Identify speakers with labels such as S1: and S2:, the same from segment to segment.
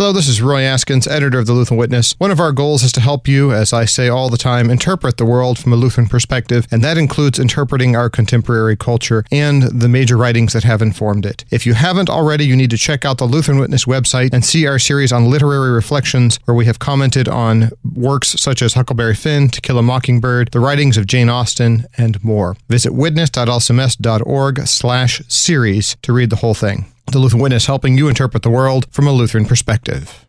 S1: Hello, this is Roy Askins, editor of the Lutheran Witness. One of our goals is to help you, as I say all the time, interpret the world from a Lutheran perspective, and that includes interpreting our contemporary culture and the major writings that have informed it. If you haven't already, you need to check out the Lutheran Witness website and see our series on literary reflections, where we have commented on works such as Huckleberry Finn, To Kill a Mockingbird, the writings of Jane Austen, and more. Visit witness.lcms.org/series to read the whole thing. The Lutheran Witness, helping you interpret the world from a Lutheran perspective.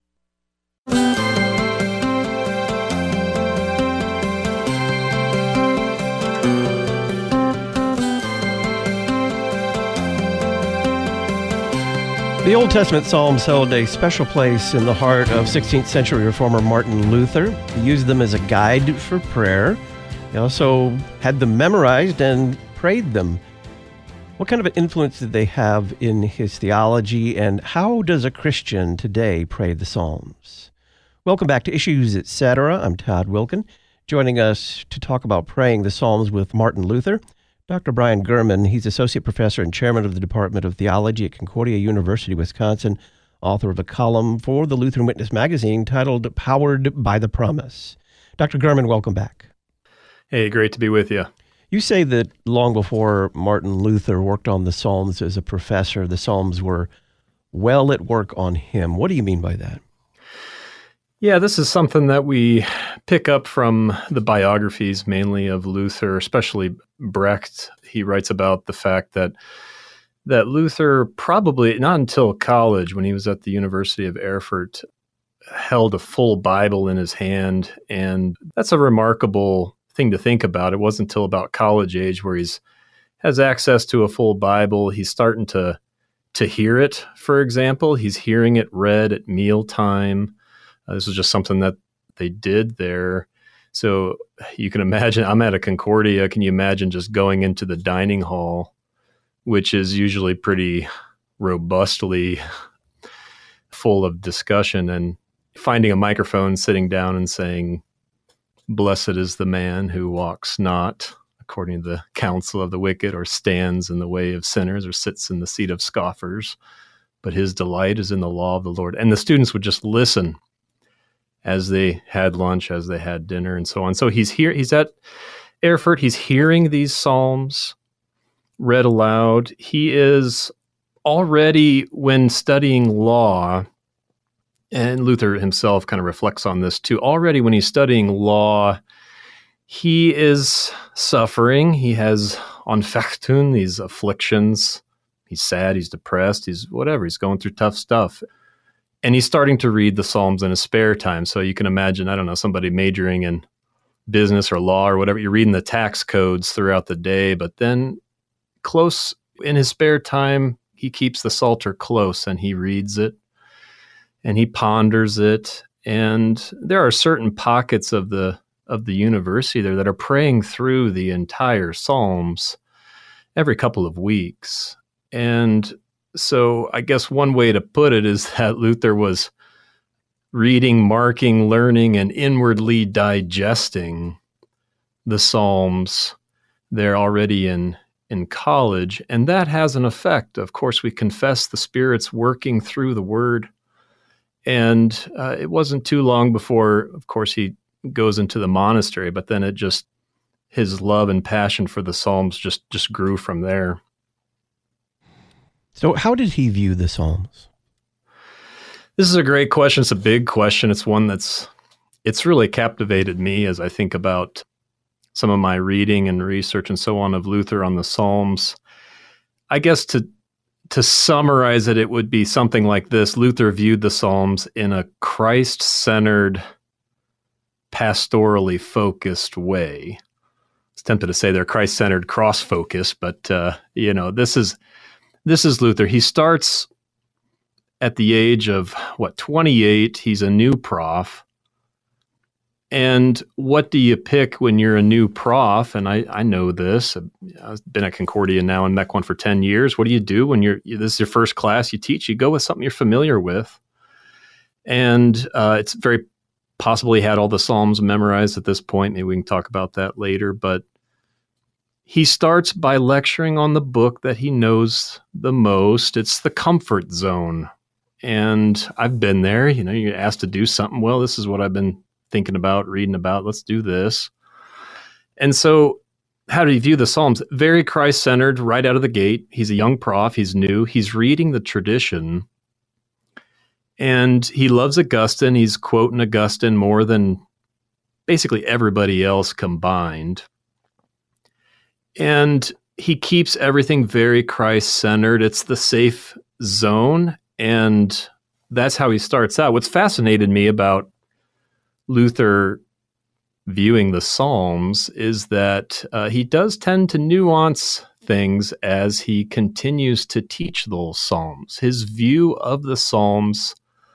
S2: The Old Testament Psalms held a special place in the heart of 16th century reformer Martin Luther. He used them as a guide for prayer. He also had them memorized and prayed them. What kind of an influence did they have in his theology, and how does a Christian today pray the Psalms? Welcome back to Issues Etc. I'm Todd Wilkin. Joining us to talk about praying the Psalms with Martin Luther, Dr. Brian Gurman. He's associate professor and chairman of the Department of Theology at Concordia University, Wisconsin, author of a column for the Lutheran Witness magazine titled Powered by the Promise. Dr. Gurman, welcome back.
S3: Hey, great to be with you.
S2: You say that long before Martin Luther worked on the Psalms as a professor, the Psalms were well at work on him. What do you mean by that?
S3: Yeah, this is something that we pick up from the biographies mainly of Luther, especially Brecht. He writes about the fact that Luther probably, not until college, when he was at the University of Erfurt, held a full Bible in his hand. And that's a remarkable thing to think about. It wasn't until about college age where has access to a full Bible. He's starting to hear it, for example. He's hearing it read at mealtime. This was just something that they did there. So you can imagine, I'm at a Concordia. Can you imagine just going into the dining hall, which is usually pretty robustly full of discussion, and finding a microphone, sitting down and saying, "Blessed is the man who walks not according to the counsel of the wicked, or stands in the way of sinners, or sits in the seat of scoffers, but his delight is in the law of the Lord." And the students would just listen as they had lunch, as they had dinner, and so on. So he's at Erfurt, he's hearing these Psalms read aloud. He is already, when studying law, and Luther himself kind of reflects on this too, already when he's studying law, he is suffering. He has Anfechtung, these afflictions. He's sad, he's depressed, he's whatever. He's going through tough stuff. And he's starting to read the Psalms in his spare time. So you can imagine, I don't know, somebody majoring in business or law or whatever, you're reading the tax codes throughout the day, but then close in his spare time, he keeps the Psalter close and he reads it. And he ponders it, and there are certain pockets of the university there that are praying through the entire Psalms every couple of weeks. And so I guess one way to put it is that Luther was reading, marking, learning, and inwardly digesting the Psalms there already in college, and that has an effect. Of course, we confess the Spirit's working through the Word. And it wasn't too long before, of course, he goes into the monastery, but then his love and passion for the Psalms just grew from there.
S2: So how did he view the Psalms?
S3: This is a great question. It's a big question. It's one it's really captivated me as I think about some of my reading and research and so on of Luther on the Psalms. I guess to summarize it, it would be something like this. Luther viewed the Psalms in a Christ-centered, pastorally focused way. I was tempted to say they're Christ-centered, cross-focused, but this is Luther. He starts at the age of 28. He's a new prof. And what do you pick when you're a new prof? And I know this. I've been at Concordia now and Mequon for 10 years. What do you do when this is your first class you teach? You go with something you're familiar with. And it's very possible he had all the Psalms memorized at this point. Maybe we can talk about that later. But he starts by lecturing on the book that he knows the most. It's the comfort zone. And I've been there, you're asked to do something. Well, this is what I've been thinking about, reading about. Let's do this. And so how do you view the Psalms? Very Christ-centered right out of the gate. He's a young prof. He's new. He's reading the tradition. And he loves Augustine. He's quoting Augustine more than basically everybody else combined. And he keeps everything very Christ-centered. It's the safe zone. And that's how he starts out. What's fascinated me about Luther viewing the Psalms is that he does tend to nuance things as he continues to teach those Psalms. His view of the Psalms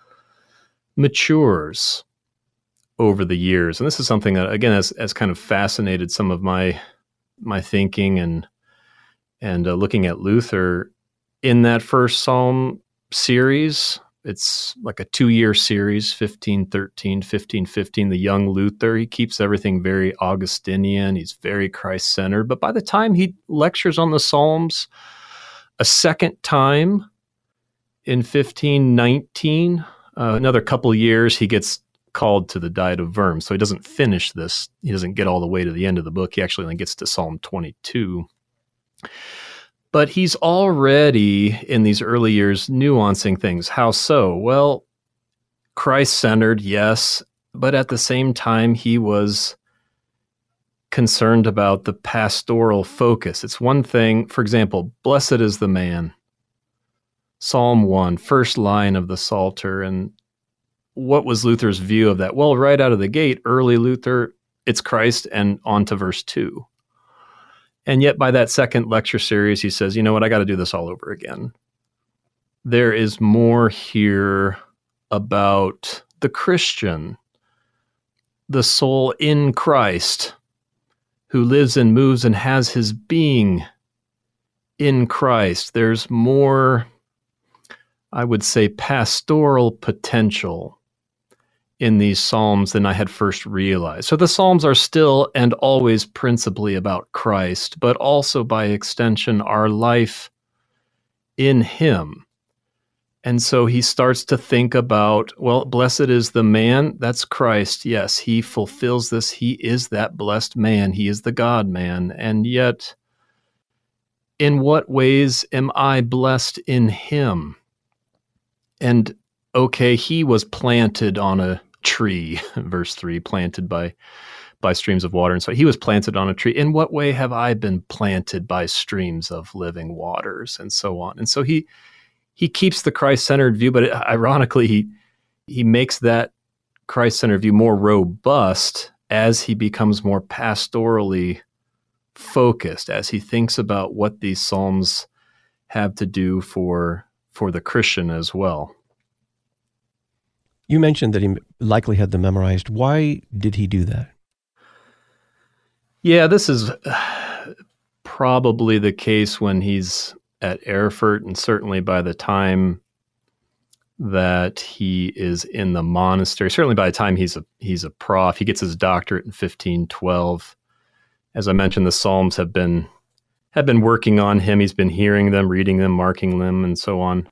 S3: matures over the years. And this is something that, again, has kind of fascinated some of my thinking and looking at Luther in that first Psalm series. It's like a 2-year series, 1513, 1515, the young Luther. He keeps everything very Augustinian. He's very Christ-centered. But by the time he lectures on the Psalms a second time in 1519, another couple years, he gets called to the Diet of Worms. So he doesn't finish this. He doesn't get all the way to the end of the book. He actually only gets to Psalm 22. But he's already, in these early years, nuancing things. How so? Well, Christ-centered, yes, but at the same time, he was concerned about the pastoral focus. It's one thing, for example, blessed is the man. Psalm 1, first line of the Psalter. And what was Luther's view of that? Well, right out of the gate, early Luther, it's Christ, and on to verse 2. And yet by that second lecture series, he says, you know what, I got to do this all over again. There is more here about the Christian, the soul in Christ, who lives and moves and has his being in Christ. There's more, I would say, pastoral potential in these Psalms than I had first realized. So the Psalms are still and always principally about Christ, but also by extension our life in him. And so he starts to think about, well, blessed is the man, that's Christ. Yes, he fulfills this. He is that blessed man. He is the God-man. And yet, in what ways am I blessed in him? And okay, he was planted on a tree, verse 3, planted by streams of water. And so he was planted on a tree. In what way have I been planted by streams of living waters, and so on? And so he keeps the Christ-centered view, but ironically, he makes that Christ-centered view more robust as he becomes more pastorally focused, as he thinks about what these Psalms have to do for the Christian as well.
S2: You mentioned that he likely had them memorized. Why did he do that?
S3: Yeah, this is probably the case when he's at Erfurt, and certainly by the time that he is in the monastery, certainly by the time he's a prof. He gets his doctorate in 1512. As I mentioned, the Psalms have been working on him. He's been hearing them, reading them, marking them, and so on.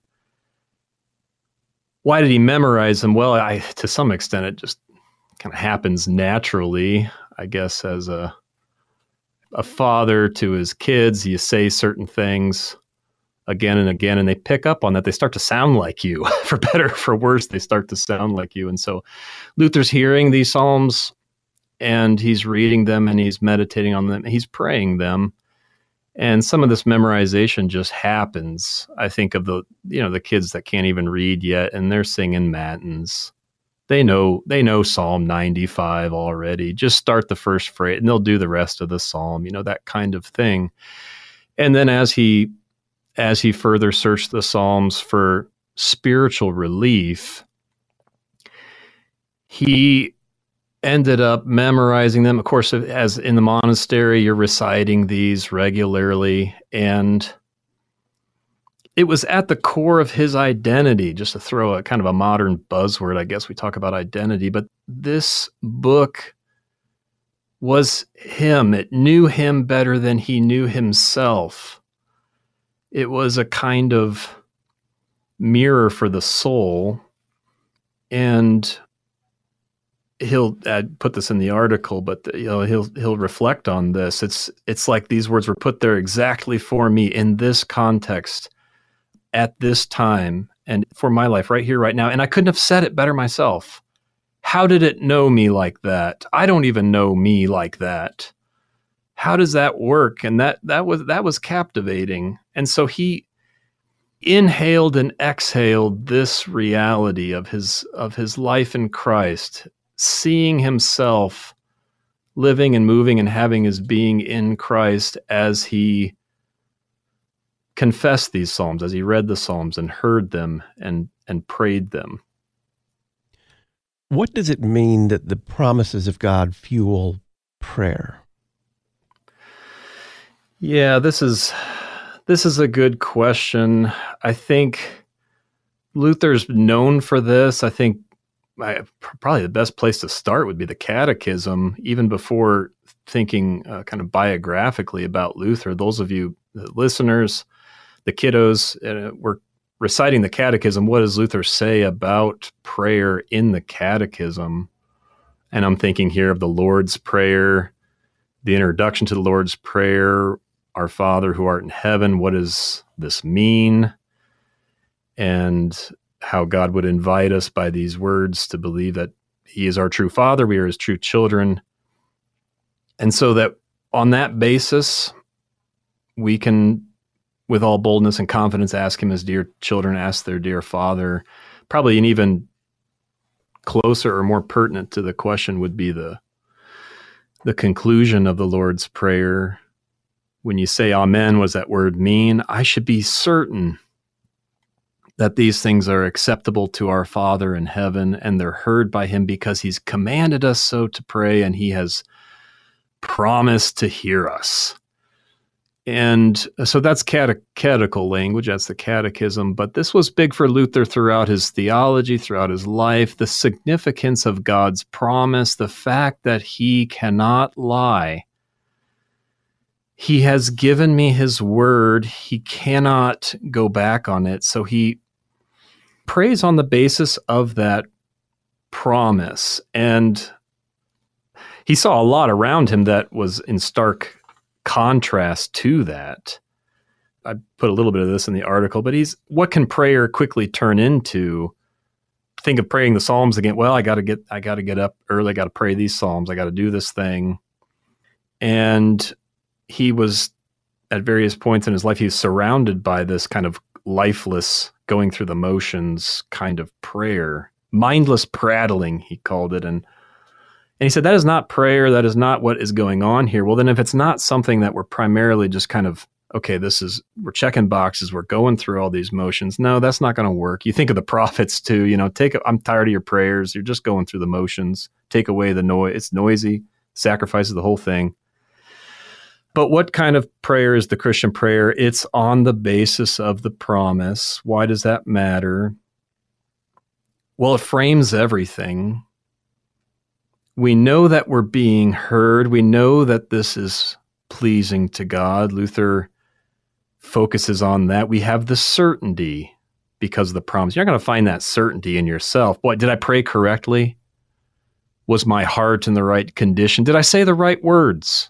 S3: Why did he memorize them? Well, to some extent, it just kind of happens naturally, I guess, as a father to his kids. You say certain things again and again, and they pick up on that. They start to sound like you. For better or for worse, they start to sound like you. And so Luther's hearing these Psalms, and he's reading them, and he's meditating on them, he's praying them. And some of this memorization just happens. I think of the kids that can't even read yet, and they're singing matins. They know Psalm 95 already. Just start the first phrase, and they'll do the rest of the psalm. That kind of thing. And then as he further searched the Psalms for spiritual relief, he ended up memorizing them. Of course, as in the monastery, you're reciting these regularly, and it was at the core of his identity. Just to throw a kind of a modern buzzword, I guess we talk about identity, but this book was him. It knew him better than he knew himself. It was a kind of mirror for the soul. And he'll put this in the article, but he'll reflect on this. It's like these words were put there exactly for me in this context, at this time, and for my life right here, right now. And I couldn't have said it better myself. How did it know me like that? I don't even know me like that. How does that work? And that was captivating. And so he inhaled and exhaled this reality of his life in Christ, seeing himself living and moving and having his being in Christ as he confessed these Psalms, as he read the Psalms and heard them and prayed them.
S2: What does it mean that the promises of God fuel prayer?
S3: Yeah, this is a good question. I think Luther's known for this. I think probably the best place to start would be the Catechism, even before thinking kind of biographically about Luther. Those of you, the listeners, the kiddos, we're reciting the Catechism. What does Luther say about prayer in the Catechism? And I'm thinking here of the Lord's Prayer, the introduction to the Lord's Prayer, Our Father who art in heaven. What does this mean? And how God would invite us by these words to believe that he is our true Father, we are his true children. And so that on that basis, we can, with all boldness and confidence, ask him as dear children ask their dear Father. Probably an even closer or more pertinent to the question would be the conclusion of the Lord's Prayer. When you say amen, what does that word mean? I should be certain that these things are acceptable to our Father in heaven, and they're heard by him because he's commanded us so to pray, and he has promised to hear us. And so that's catechetical language, that's the Catechism, but this was big for Luther throughout his theology, throughout his life, the significance of God's promise, the fact that he cannot lie. He has given me his word. He cannot go back on it. So he prays on the basis of that promise. And he saw a lot around him that was in stark contrast to that. I put a little bit of this in the article, but what can prayer quickly turn into? Think of praying the Psalms again. Well, I got to get up early. I got to pray these Psalms. I got to do this thing. And he was, at various points in his life, he was surrounded by this kind of lifeless, going through the motions kind of prayer. Mindless prattling, he called it. And he said, that is not prayer. That is not what is going on here. Well, then if it's not something that we're primarily just kind of, okay, we're checking boxes, we're going through all these motions. No, that's not going to work. You think of the prophets too, I'm tired of your prayers. You're just going through the motions. Take away the noise. It's noisy, sacrifices the whole thing. But what kind of prayer is the Christian prayer? It's on the basis of the promise. Why does that matter? Well, it frames everything. We know that we're being heard. We know that this is pleasing to God. Luther focuses on that. We have the certainty because of the promise. You're not going to find that certainty in yourself. Boy, did I pray correctly? Was my heart in the right condition? Did I say the right words?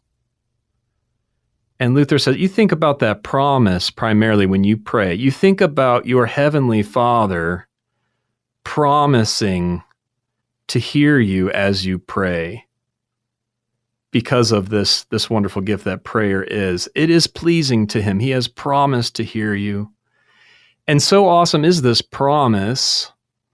S3: And Luther says, you think about that promise primarily when you pray. You think about your heavenly Father promising to hear you as you pray because of this wonderful gift that prayer is. It is pleasing to him. He has promised to hear you. And so awesome is this promise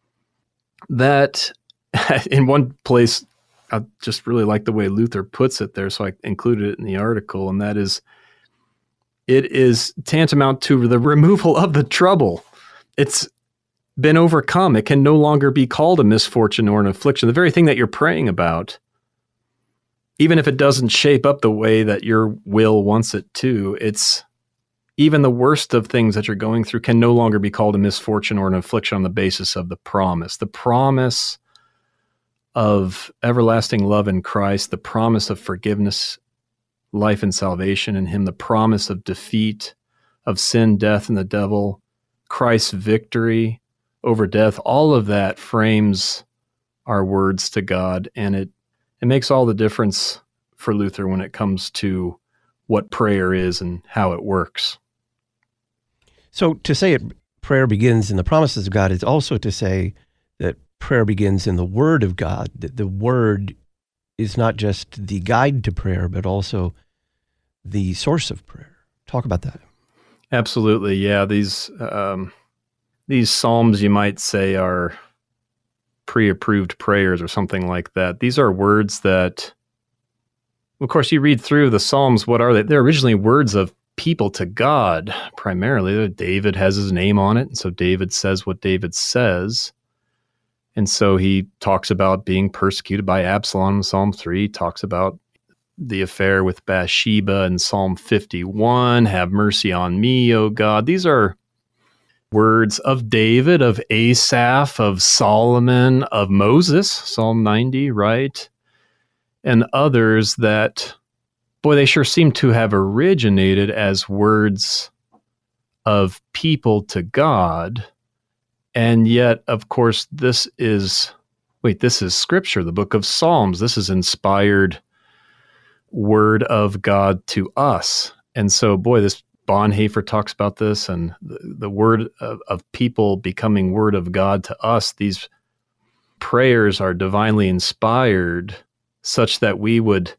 S3: that in one place, I just really like the way Luther puts it there, so I included it in the article, and that is, it is tantamount to the removal of the trouble. It's been overcome. It can no longer be called a misfortune or an affliction. The very thing that you're praying about, even if it doesn't shape up the way that your will wants it to, it's even the worst of things that you're going through can no longer be called a misfortune or an affliction on the basis of the promise of everlasting love in Christ, the promise of forgiveness, life and salvation in him, the promise of defeat of sin, death, and the devil, Christ's victory over death, all of that frames our words to God, and it makes all the difference for Luther when it comes to what prayer is and how it works.
S2: So to say prayer begins in the promises of God is also to say that prayer begins in the Word of God, that the Word is not just the guide to prayer, but also the source of prayer. Talk about that.
S3: Absolutely, yeah. These psalms, you might say, are pre-approved prayers or something like that. These are words that, of course, you read through the Psalms, what are they? They're originally words of people to God, primarily. David has his name on it, and so David says what David says. And so he talks about being persecuted by Absalom in Psalm 3, talks about the affair with Bathsheba in Psalm 51, have mercy on me, O God. These are words of David, of Asaph, of Solomon, of Moses, Psalm 90, right? And others that, boy, they sure seem to have originated as words of people to God. And yet, of course, this is Scripture, the book of Psalms. This is inspired word of God to us. And so, boy, this Bonhoeffer talks about this, and the word of people becoming word of God to us. These prayers are divinely inspired such that we would,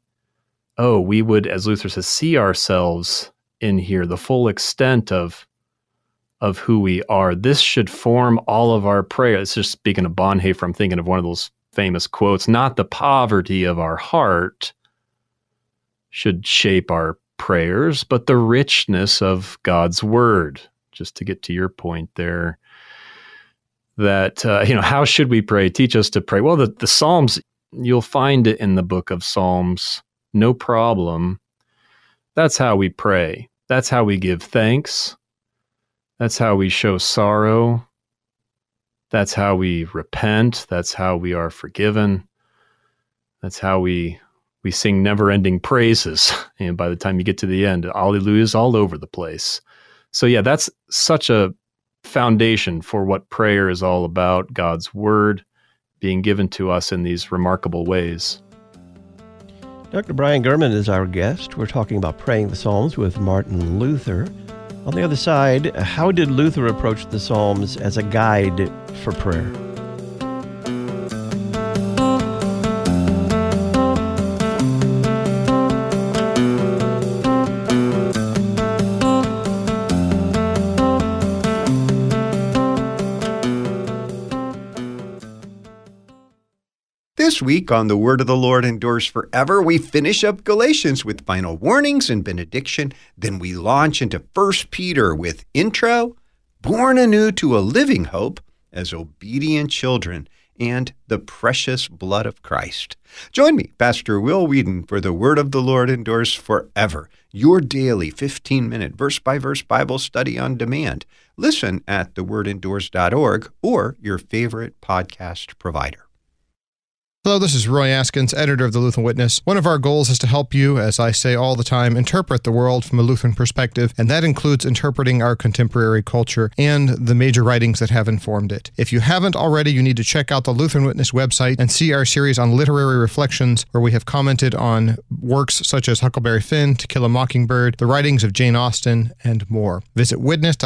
S3: as Luther says, see ourselves in here, the full extent of who we are. This should form all of our prayer. It's just speaking of Bonhoeffer, I'm thinking of one of those famous quotes, not the poverty of our heart should shape our prayers, but the richness of God's word. Just to get to your point there, that, how should we pray? Teach us to pray. Well, the Psalms, you'll find it in the book of Psalms, no problem. That's how we pray. That's how we give thanks. That's how we show sorrow. That's how we repent. That's how we are forgiven. That's how we sing never-ending praises. And by the time you get to the end, Alleluia's all over the place. So yeah, that's such a foundation for what prayer is all about, God's word being given to us in these remarkable ways.
S2: Dr. Brian Gurman is our guest. We're talking about praying the Psalms with Martin Luther. On the other side, how did Luther approach the Psalms as a guide for prayer?
S4: This week on The Word of the Lord Endures Forever, we finish up Galatians with final warnings and benediction. Then we launch into 1 Peter with intro, born anew to a living hope as obedient children, and the precious blood of Christ. Join me, Pastor Will Whedon, for The Word of the Lord Endures Forever, your daily 15-minute verse-by-verse Bible study on demand. Listen at thewordendures.org or your favorite podcast provider.
S1: Hello, this is Roy Askins, editor of the Lutheran Witness. One of our goals is to help you, as I say all the time, interpret the world from a Lutheran perspective, and that includes interpreting our contemporary culture and the major writings that have informed it. If you haven't already, you need to check out the Lutheran Witness website and see our series on literary reflections, where we have commented on works such as Huckleberry Finn, To Kill a Mockingbird, the writings of Jane Austen, and more. Visit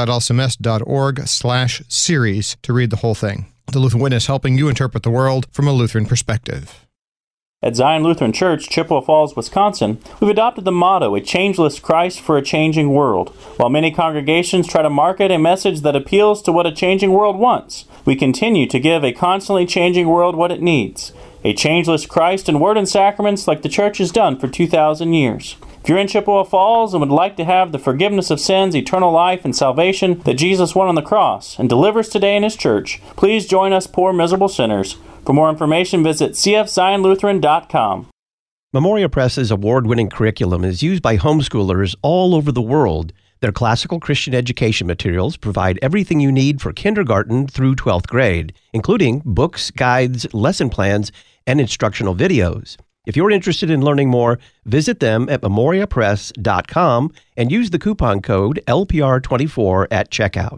S1: witness.lcms.org/series to read the whole thing. The Lutheran Witness, helping you interpret the world from a Lutheran perspective.
S5: At Zion Lutheran Church, Chippewa Falls, Wisconsin, we've adopted the motto, a changeless Christ for a changing world. While many congregations try to market a message that appeals to what a changing world wants, we continue to give a constantly changing world what it needs. A changeless Christ in word and sacraments like the Church has done for 2,000 years. If you're in Chippewa Falls and would like to have the forgiveness of sins, eternal life, and salvation that Jesus won on the cross and delivers today in His church, please join us poor, miserable sinners. For more information, visit cfzionlutheran.com.
S2: Memoria Press's award-winning curriculum is used by homeschoolers all over the world. Their classical Christian education materials provide everything you need for kindergarten through 12th grade, including books, guides, lesson plans, and instructional videos. If you're interested in learning more, visit them at memoriapress.com and use the coupon code LPR24 at checkout.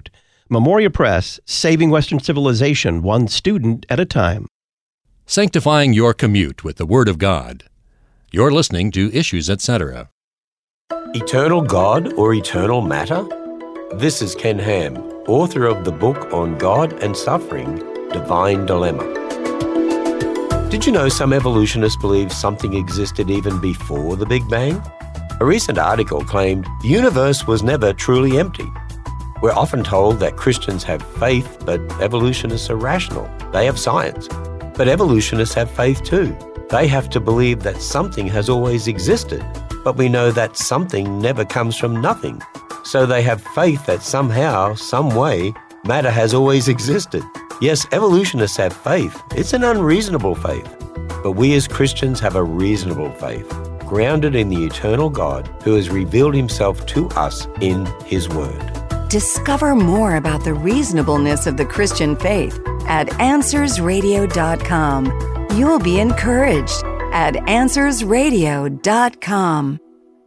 S2: Memoria Press, saving Western civilization one student at a time.
S6: Sanctifying your commute with the Word of God. You're listening to Issues, Etc.
S7: Eternal God or eternal matter? This is Ken Ham, author of the book on God and Suffering, Divine Dilemma. Did you know some evolutionists believe something existed even before the Big Bang? A recent article claimed the universe was never truly empty. We're often told that Christians have faith, but evolutionists are rational. They have science. But evolutionists have faith too. They have to believe that something has always existed, but we know that something never comes from nothing. So they have faith that somehow, some way, matter has always existed. Yes, evolutionists have faith. It's an unreasonable faith. But we as Christians have a reasonable faith, grounded in the eternal God who has revealed himself to us in his word.
S8: Discover more about the reasonableness of the Christian faith at AnswersRadio.com. You'll be encouraged at AnswersRadio.com.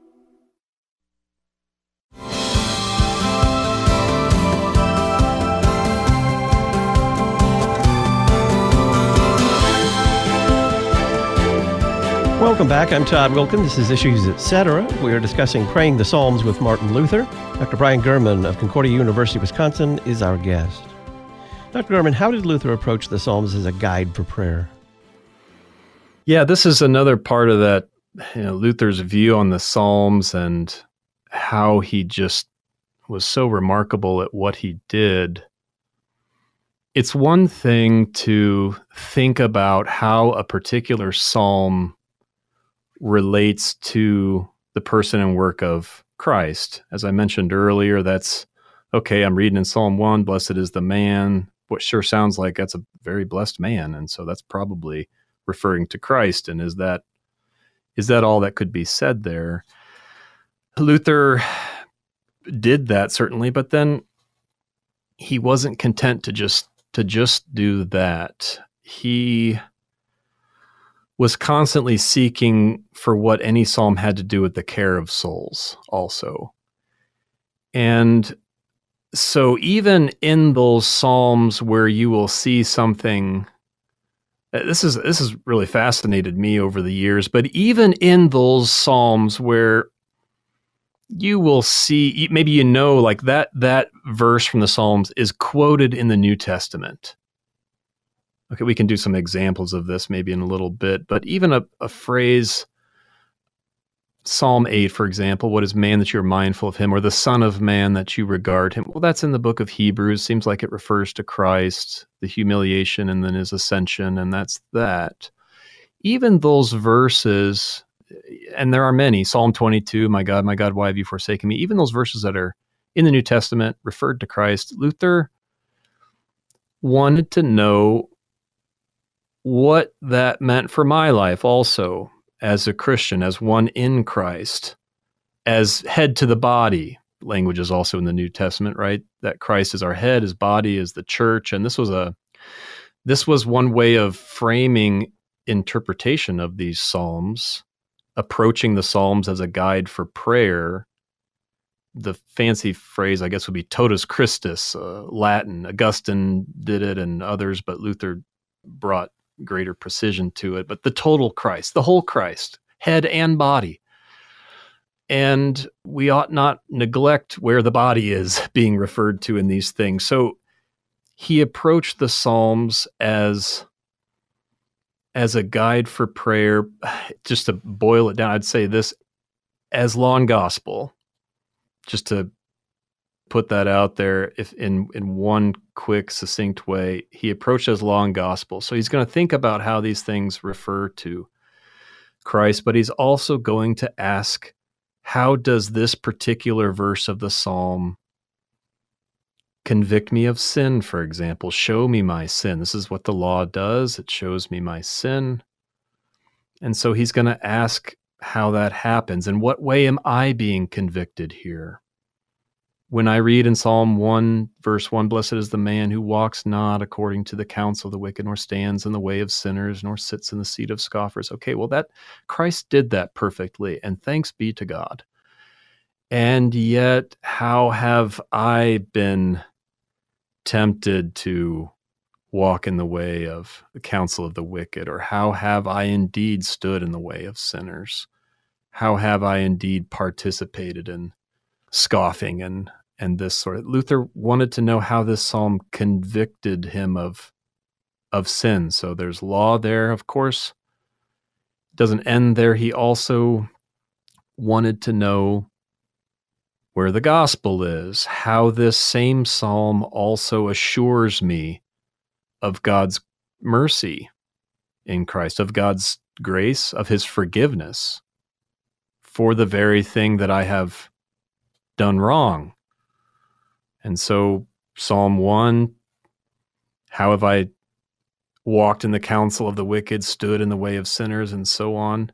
S2: Welcome back. I'm Todd Wilkin. This is Issues, Etc. We are discussing Praying the Psalms with Martin Luther. Dr. Brian Gurman of Concordia University, Wisconsin, is our guest. Dr. Gurman, how did Luther approach the Psalms as a guide for prayer?
S3: Yeah, this is another part of that, Luther's view on the Psalms and how he just was so remarkable at what he did. It's one thing to think about how a particular psalm relates to the person and work of Christ. As I mentioned earlier, that's, okay, I'm reading in Psalm 1, blessed is the man. What sure sounds like that's a very blessed man. And so that's probably referring to Christ. And is that all that could be said there? Luther did that, certainly, but then he wasn't content to just do that. He was constantly seeking for what any psalm had to do with the care of souls also. And so even in those psalms where you will see something, this has really fascinated me over the years, but even in those psalms where you will see, maybe like that verse from the Psalms is quoted in the New Testament. Okay, we can do some examples of this maybe in a little bit, but even a phrase, Psalm 8, for example, what is man that you're mindful of him, or the Son of Man that you regard him? Well, that's in the book of Hebrews. Seems like it refers to Christ, the humiliation, and then his ascension, and that's that. Even those verses, and there are many, Psalm 22, my God, why have you forsaken me? Even those verses that are in the New Testament referred to Christ, Luther wanted to know what that meant for my life also, as a Christian, as one in Christ, as head to the body. Language is also in the New Testament, right? That Christ is our head, his body is the church. And this was one way of framing interpretation of these Psalms, approaching the Psalms as a guide for prayer. The fancy phrase, I guess, would be totus Christus, Latin. Augustine did it and others, but Luther brought greater precision to it. But the total Christ, the whole Christ, head and body. And we ought not neglect where the body is being referred to in these things. So he approached the Psalms as a guide for prayer. Just to boil it down, I'd say this as law and gospel, just to put that out there, if in one quick, succinct way, he approached as law and gospel. So he's going to think about how these things refer to Christ, but he's also going to ask, how does this particular verse of the Psalm convict me of sin, for example? Show me my sin. This is what the law does. It shows me my sin. And so he's going to ask how that happens. In what way am I being convicted here? When I read in Psalm 1, verse 1, blessed is the man who walks not according to the counsel of the wicked, nor stands in the way of sinners, nor sits in the seat of scoffers. Okay, well, that Christ did that perfectly, and thanks be to God. And yet, how have I been tempted to walk in the way of the counsel of the wicked? Or how have I indeed stood in the way of sinners? How have I indeed participated in scoffing and this sort of? Luther wanted to know how this psalm convicted him of sin. So there's law there, of course. It doesn't end there. He also wanted to know where the gospel is, how this same psalm also assures me of God's mercy in Christ, of God's grace, of his forgiveness for the very thing that I have done wrong. And so Psalm 1, how have I walked in the counsel of the wicked, stood in the way of sinners, and so on?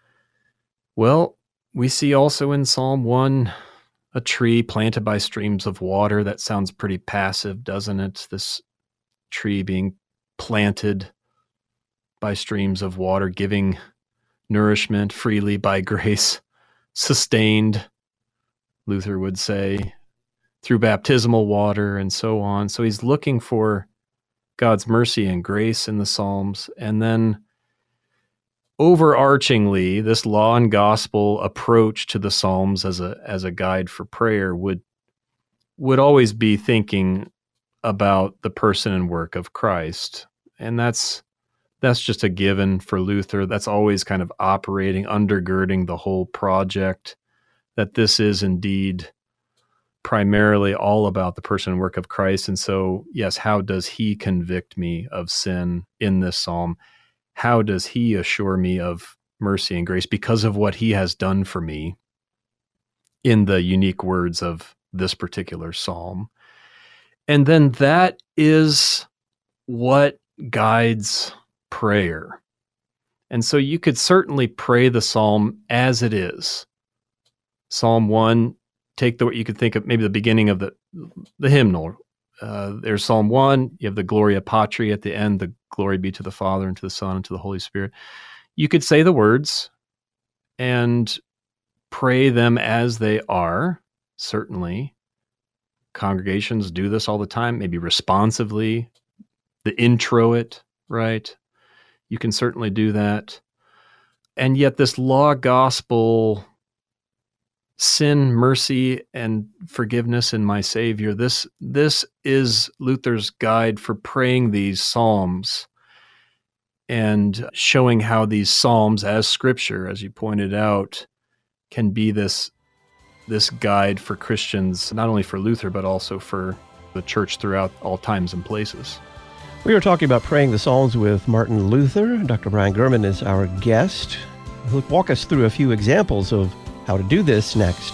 S3: Well, we see also in Psalm 1 a tree planted by streams of water. That sounds pretty passive, doesn't it? This tree being planted by streams of water, giving nourishment freely by grace, sustained, Luther would say, through baptismal water and so on. So he's looking for God's mercy and grace in the Psalms. And then overarchingly, this law and gospel approach to the Psalms as a guide for prayer would always be thinking about the person and work of Christ. And that's just a given for Luther. That's always kind of operating, undergirding the whole project, that this is indeed primarily all about the person and work of Christ. And so, yes, how does he convict me of sin in this psalm? How does he assure me of mercy and grace because of what he has done for me in the unique words of this particular psalm? And then that is what guides prayer. And so you could certainly pray the psalm as it is. Psalm 1, take what you could think of maybe the beginning of the hymnal. There's Psalm 1, you have the Gloria Patri at the end, the glory be to the Father and to the Son and to the Holy Spirit. You could say the words and pray them as they are, certainly. Congregations do this all the time, maybe responsively, the intro it, right? You can certainly do that. And yet this law gospel, sin, mercy, and forgiveness in my Savior, this is Luther's guide for praying these psalms and showing how these psalms as scripture, as you pointed out, can be this guide for Christians, not only for Luther, but also for the church throughout all times and places.
S2: We are talking about praying the Psalms with Martin Luther. Dr. Brian Gurman is our guest. He'll walk us through a few examples of how to do this next.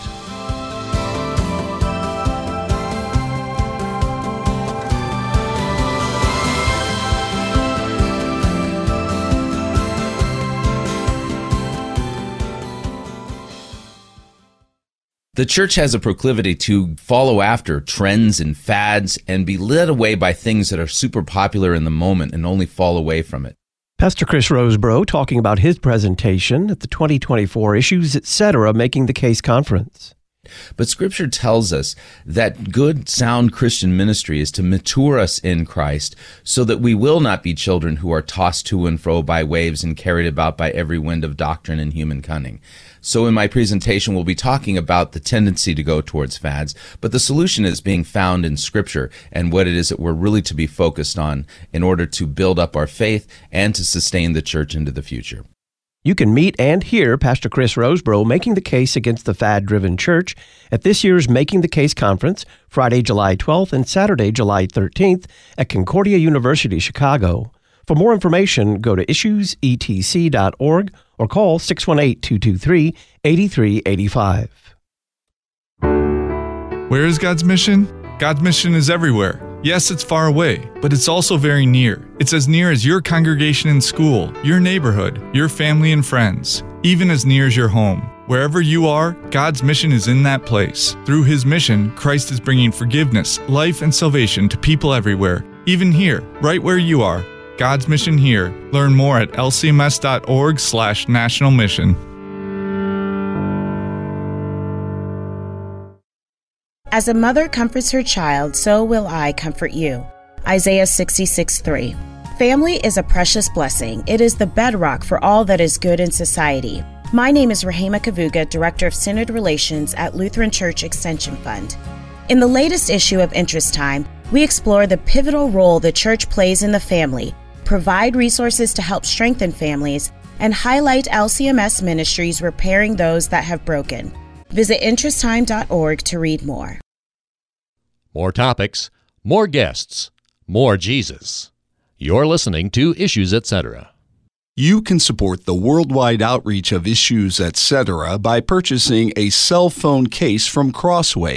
S9: The church has a proclivity to follow after trends and fads and be led away by things that are super popular in the moment and only fall away from it.
S2: Pastor Chris Rosebrough talking about his presentation at the 2024 Issues Etc. Making the Case Conference.
S9: But Scripture tells us that good, sound Christian ministry is to mature us in Christ so that we will not be children who are tossed to and fro by waves and carried about by every wind of doctrine and human cunning. So in my presentation, we'll be talking about the tendency to go towards fads, but the solution is being found in Scripture and what it is that we're really to be focused on in order to build up our faith and to sustain the church into the future.
S2: You can meet and hear Pastor Chris Rosebrough making the case against the fad-driven church at this year's Making the Case Conference, Friday, July 12th and Saturday, July 13th at Concordia University, Chicago. For more information, go to issuesetc.org or call 618-223-8385.
S10: Where is God's mission? God's mission is everywhere. Yes, it's far away, but it's also very near. It's as near as your congregation and school, your neighborhood, your family and friends, even as near as your home. Wherever you are, God's mission is in that place. Through His mission, Christ is bringing forgiveness, life, and salvation to people everywhere, even here, right where you are. God's mission here. Learn more at lcms.org/national mission.
S11: As a mother comforts her child, so will I comfort you. Isaiah 66:3. Family is a precious blessing. It is the bedrock for all that is good in society. My name is Rahema Kavuga, Director of Synod Relations at Lutheran Church Extension Fund. In the latest issue of Interest Time, we explore the pivotal role the church plays in the family, provide resources to help strengthen families, and highlight LCMS ministries repairing those that have broken. Visit interesttime.org to read more.
S6: More topics, more guests, more Jesus. You're listening to Issues Etc.
S12: You can support the worldwide outreach of Issues Etc. by purchasing a cell phone case from Crossway,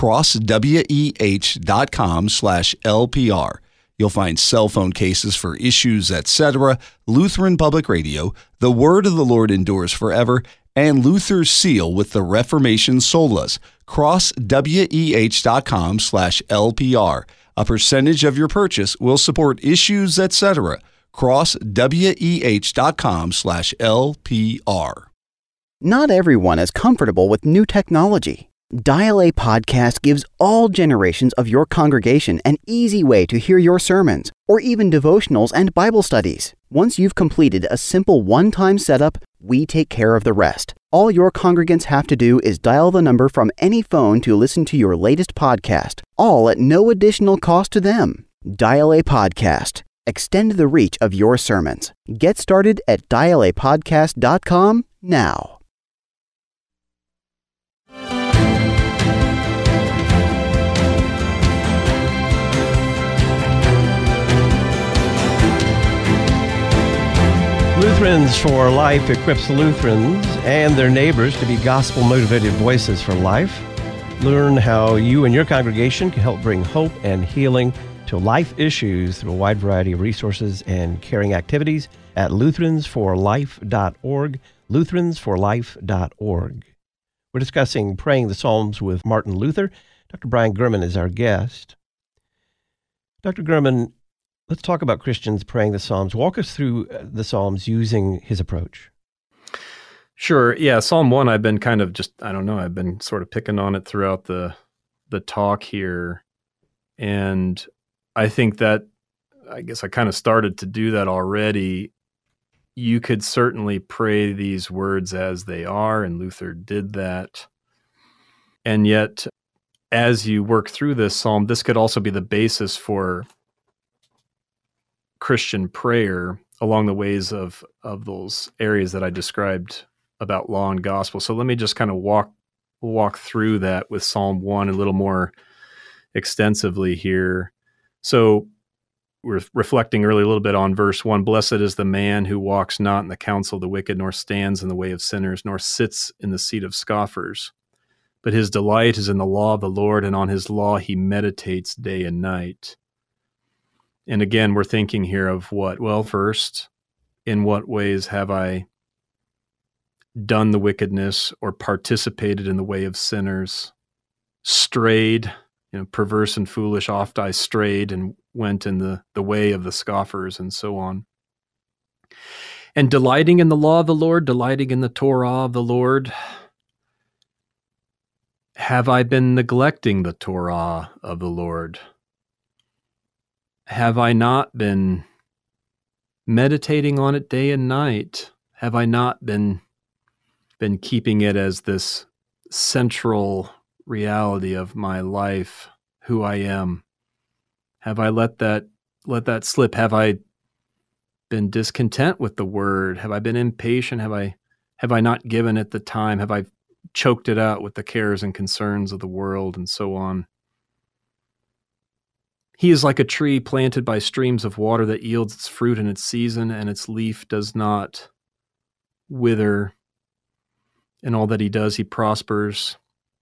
S12: crossweh.com/LPR. You'll find cell phone cases for Issues Etc., Lutheran Public Radio, The Word of the Lord Endures Forever, and Luther's Seal with the Reformation Solas, crossweh.com/LPR. A percentage of your purchase will support Issues Etc., crossweh.com/LPR.
S13: Not everyone is comfortable with new technology. Dial A Podcast gives all generations of your congregation an easy way to hear your sermons, or even devotionals and Bible studies. Once you've completed a simple one-time setup, we take care of the rest. All your congregants have to do is dial the number from any phone to listen to your latest podcast, all at no additional cost to them. Dial A Podcast. Extend the reach of your sermons. Get started at dialapodcast.com now.
S2: Lutherans for Life equips Lutherans and their neighbors to be gospel-motivated voices for life. Learn how you and your congregation can help bring hope and healing to life issues through a wide variety of resources and caring activities at lutheransforlife.org, lutheransforlife.org. We're discussing praying the Psalms with Martin Luther. Dr. Brian Gurman is our guest. Dr. Gurman, let's talk about Christians praying the Psalms. Walk us through the Psalms using his approach.
S3: Sure. Yeah, Psalm 1, I've been I've been sort of picking on it throughout the talk here. And I think that, I guess I kind of started to do that already. You could certainly pray these words as they are, and Luther did that. And yet, as you work through this psalm, this could also be the basis for Christian prayer along the ways of those areas that I described about law and gospel. So let me just kind of walk through that with Psalm 1 a little more extensively here. So we're reflecting early a little bit on verse 1. Blessed is the man who walks not in the counsel of the wicked, nor stands in the way of sinners, nor sits in the seat of scoffers. But his delight is in the law of the Lord, and on his law he meditates day and night. And again, we're thinking here of what? Well, first, in what ways have I done the wickedness or participated in the way of sinners, strayed, perverse and foolish, oft I strayed and went in the way of the scoffers and so on. And delighting in the law of the Lord, delighting in the Torah of the Lord, have I been neglecting the Torah of the Lord? Have I not been meditating on it day and night? Have I not been keeping it as this central reality of my life, who I am? Have I let that slip? Have I been discontent with the word? Have I been impatient? Have I not given it the time? Have I choked it out with the cares and concerns of the world and so on? He is like a tree planted by streams of water that yields its fruit in its season, and its leaf does not wither. In all that he does, he prospers.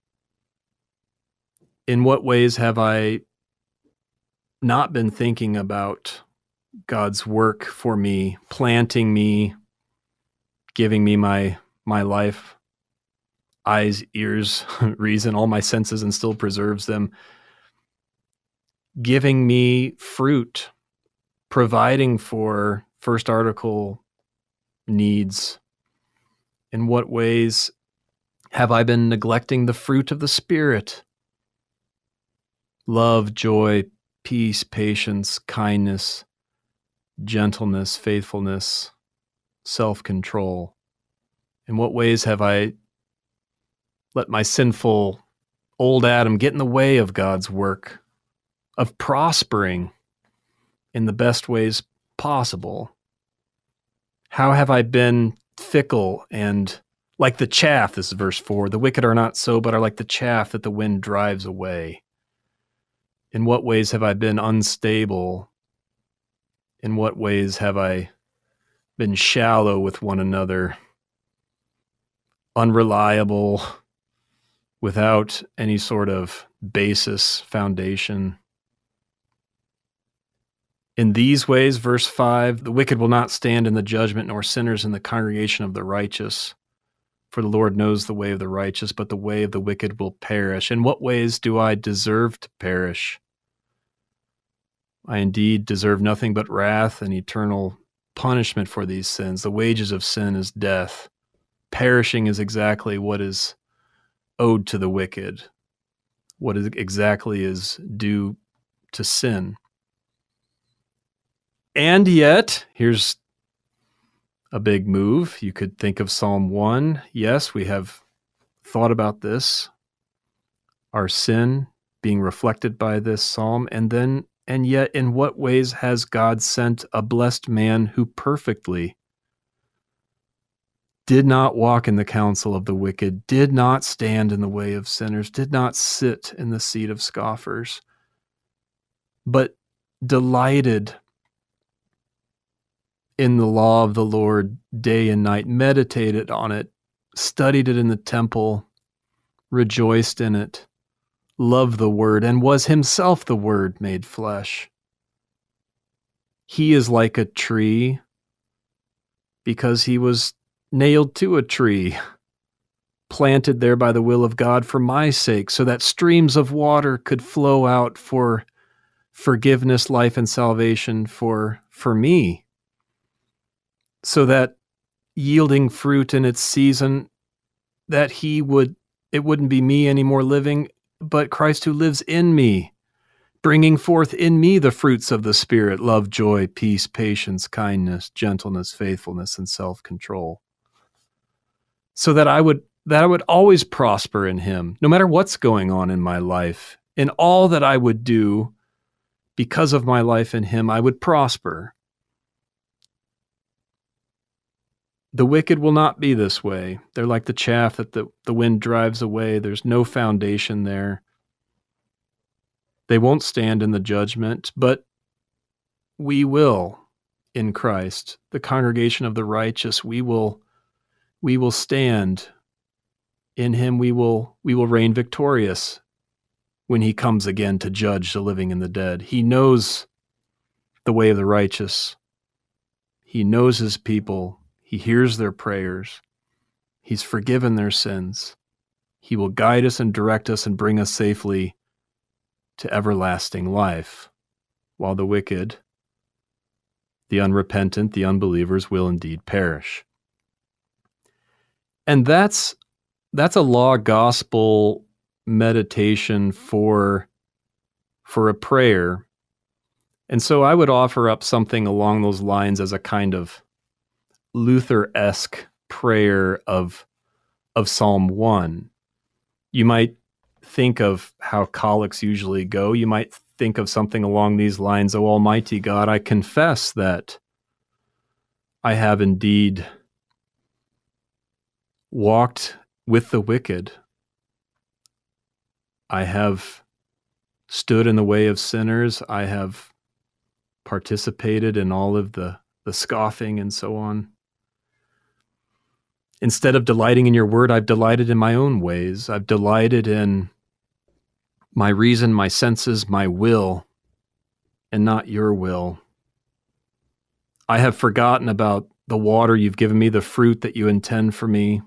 S3: In what ways have I not been thinking about God's work for me, planting me, giving me my life, eyes, ears, reason, all my senses, and still preserves them, giving me fruit, providing for first article needs? In what ways have I been neglecting the fruit of the Spirit? love, joy, peace, patience, kindness, gentleness, faithfulness, self-control. In what ways have I let my sinful old Adam get in the way of God's work, of prospering in the best ways possible? How have I been fickle and like the chaff, this is verse 4, the wicked are not so, but are like the chaff that the wind drives away? In what ways have I been unstable? In what ways have I been shallow with one another, unreliable, without any sort of basis, foundation? In these ways, verse 5, the wicked will not stand in the judgment, nor sinners in the congregation of the righteous. For the Lord knows the way of the righteous, but the way of the wicked will perish. In what ways do I deserve to perish? I indeed deserve nothing but wrath and eternal punishment for these sins. The wages of sin is death. Perishing is exactly what is owed to the wicked, what is exactly is due to sin. And yet, here's a big move. You could think of Psalm 1. Yes, we have thought about this, our sin being reflected by this psalm. And yet, in what ways has God sent a blessed man who perfectly did not walk in the counsel of the wicked, did not stand in the way of sinners, did not sit in the seat of scoffers, but delighted in the law of the Lord day and night, meditated on it, studied it in the temple, rejoiced in it, loved the word, and was himself the word made flesh. He is like a tree because he was nailed to a tree, planted there by the will of God for my sake, so that streams of water could flow out for forgiveness, life, and salvation for me. So that yielding fruit in its season, that it wouldn't be me anymore living, but Christ who lives in me, bringing forth in me the fruits of the Spirit, love, joy, peace, patience, kindness, gentleness, faithfulness, and self-control. So that I would always prosper in him, no matter what's going on in my life. In all that I would do, because of my life in him, I would prosper. The wicked will not be this way. They're like the chaff that the wind drives away. There's no foundation there. They won't stand in the judgment, but we will in Christ. The congregation of the righteous, we will stand in him. We will reign victorious when he comes again to judge the living and the dead. He knows the way of the righteous. He knows his people. He hears their prayers. He's forgiven their sins. He will guide us and direct us and bring us safely to everlasting life, while the wicked, the unrepentant, the unbelievers will indeed perish. And that's a law gospel meditation for a prayer. And so I would offer up something along those lines as a kind of Luther-esque prayer of Psalm 1. You might think of how collects usually go. You might think of something along these lines. O Almighty God, I confess that I have indeed walked with the wicked. I have stood in the way of sinners. I have participated in all of the scoffing and so on. Instead of delighting in your word, I've delighted in my own ways. I've delighted in my reason, my senses, my will, and not your will. I have forgotten about the water you've given me, the fruit that you intend for me.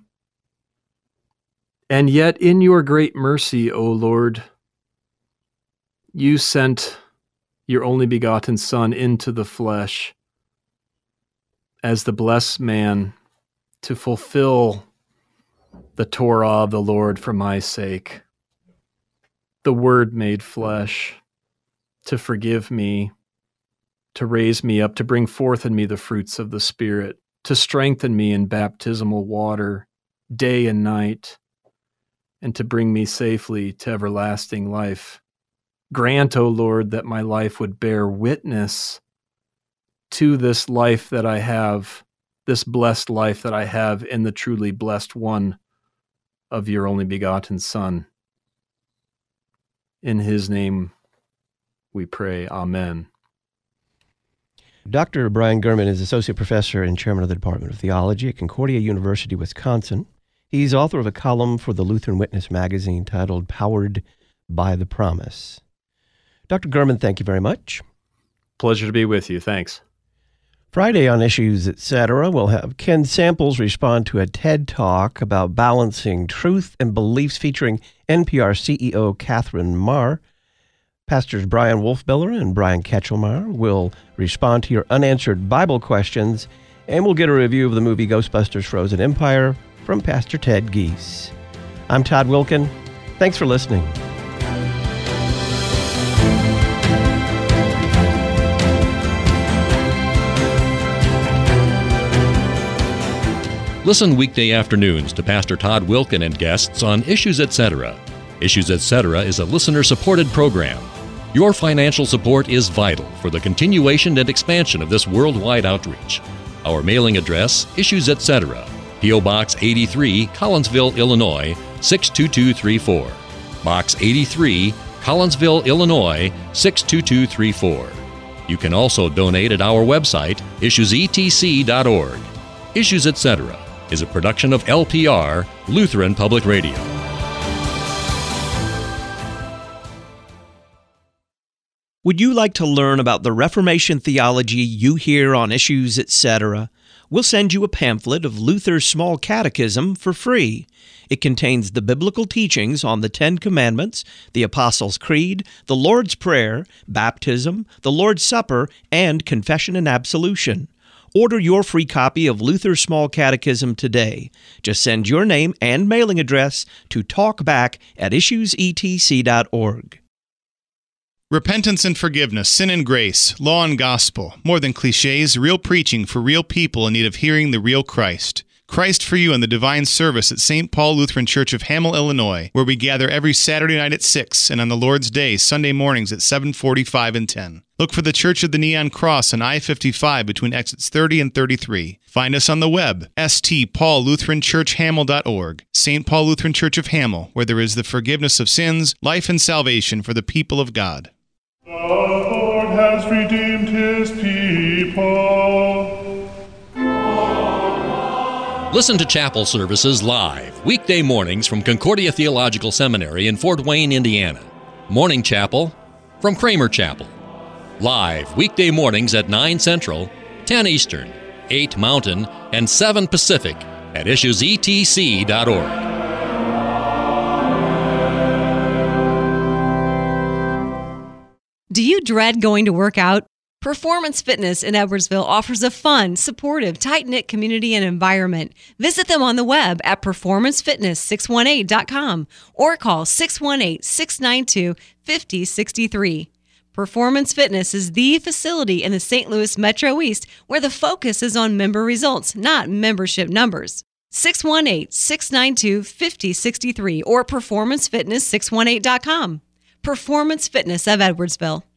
S3: And yet, in your great mercy, O Lord, you sent your only begotten Son into the flesh as the blessed man to fulfill the Torah of the Lord for my sake. the Word made flesh, to forgive me, to raise me up, to bring forth in me the fruits of the Spirit, to strengthen me in baptismal water day and night, and to bring me safely to everlasting life. Grant, O Lord, that my life would bear witness to this life that I have, this blessed life that I have in the truly blessed one of your only begotten Son. In his name we pray. Amen.
S2: Dr. Brian Gurman is Associate Professor and Chairman of the Department of Theology at Concordia University, Wisconsin. He's author of a column for the Lutheran Witness magazine titled Powered by the Promise. Dr. Gurman, thank you very much.
S3: Pleasure to be with you. Thanks.
S2: Friday on Issues, Etc., we'll have Ken Samples respond to a TED Talk about balancing truth and beliefs featuring NPR CEO Catherine Maher. Pastors Brian Wolfbiller and Brian Ketchelmeyer will respond to your unanswered Bible questions, and we'll get a review of the movie Ghostbusters Frozen Empire from Pastor Ted Giese. I'm Todd Wilken. Thanks for listening.
S6: Listen weekday afternoons to Pastor Todd Wilken and guests on Issues Etc. Issues Etc. is a listener-supported program. Your financial support is vital for the continuation and expansion of this worldwide outreach. Our mailing address, Issues Etc., P.O. Box 83, Collinsville, Illinois, 62234. Box 83, Collinsville, Illinois, 62234. You can also donate at our website, issuesetc.org. Issues Etc. is a production of LPR, Lutheran Public Radio.
S14: Would you like to learn about the Reformation theology you hear on Issues, Etc.? We'll send you a pamphlet of Luther's Small Catechism for free. It contains the biblical teachings on the Ten Commandments, the Apostles' Creed, the Lord's Prayer, baptism, the Lord's Supper, and confession and absolution. Order your free copy of Luther's Small Catechism today. Just send your name and mailing address to talkback@issuesetc.org.
S1: Repentance and forgiveness, sin and grace, law and gospel. More than cliches, real preaching for real people in need of hearing the real Christ. Christ for You in the Divine Service at St. Paul Lutheran Church of Hamel, Illinois, where we gather every Saturday night at 6 and on the Lord's Day, Sunday mornings at 7:45 and 10. Look for the Church of the Neon Cross on I-55 between exits 30 and 33. Find us on the web, stpaullutheranchurchhamel.org. St. Paul Lutheran Church of Hamel, where there is the forgiveness of sins, life and salvation for the people of God.
S15: The Lord has redeemed his people.
S6: Listen to chapel services live, weekday mornings from Concordia Theological Seminary in Fort Wayne, Indiana. Morning chapel from Kramer Chapel. Live weekday mornings at 9 Central, 10 Eastern, 8 Mountain, and 7 Pacific at issuesetc.org.
S16: Do you dread going to work out? Performance Fitness in Edwardsville offers a fun, supportive, tight-knit community and environment. Visit them on the web at performancefitness618.com or call 618-692-5063. Performance Fitness is the facility in the St. Louis Metro East where the focus is on member results, not membership numbers. 618-692-5063 or performancefitness618.com. Performance Fitness of Edwardsville.